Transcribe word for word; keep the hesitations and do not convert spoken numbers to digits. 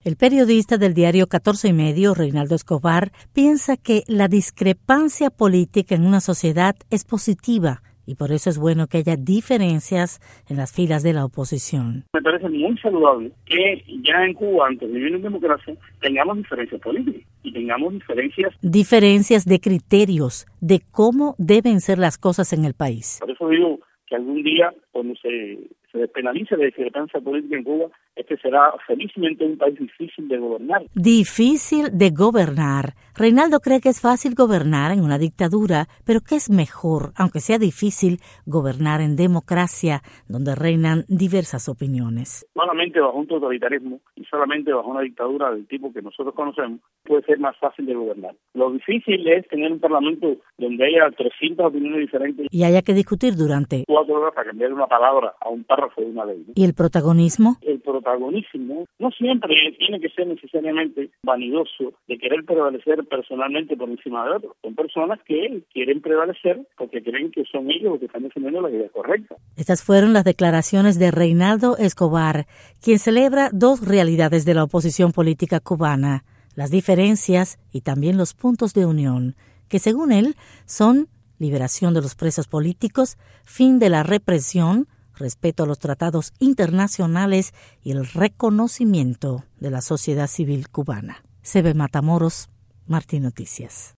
El periodista del diario catorce y medio, Reinaldo Escobar, piensa que la discrepancia política en una sociedad es positiva y por eso es bueno que haya diferencias en las filas de la oposición. Me parece muy saludable que ya en Cuba, antes de vivir en democracia, tengamos diferencias políticas y tengamos diferencias... Diferencias de criterios, de cómo deben ser las cosas en el país. Por eso digo que algún día, cuando se, se despenalice la discrepancia política en Cuba, este será felizmente un país difícil de gobernar. Difícil de gobernar. Reinaldo cree que es fácil gobernar en una dictadura, pero que es mejor, aunque sea difícil, gobernar en democracia, donde reinan diversas opiniones. Solamente bajo un totalitarismo y solamente bajo una dictadura del tipo que nosotros conocemos, puede ser más fácil de gobernar. Lo difícil es tener un parlamento donde haya trescientas opiniones diferentes. Y haya que discutir durante cuatro horas para cambiar una palabra a un párrafo de una ley, ¿no? ¿Y el protagonismo? El protagonismo no siempre tiene que ser necesariamente vanidoso de querer prevalecer personalmente por encima de otros. Son personas que quieren prevalecer porque creen que son ellos los que están defendiendo la idea correcta. Estas fueron las declaraciones de Reinaldo Escobar, quien celebra dos realidades de la oposición política cubana, las diferencias y también los puntos de unión, que según él son liberación de los presos políticos, fin de la represión, respeto a los tratados internacionales y el reconocimiento de la sociedad civil cubana. C B Matamoros, Martín Noticias.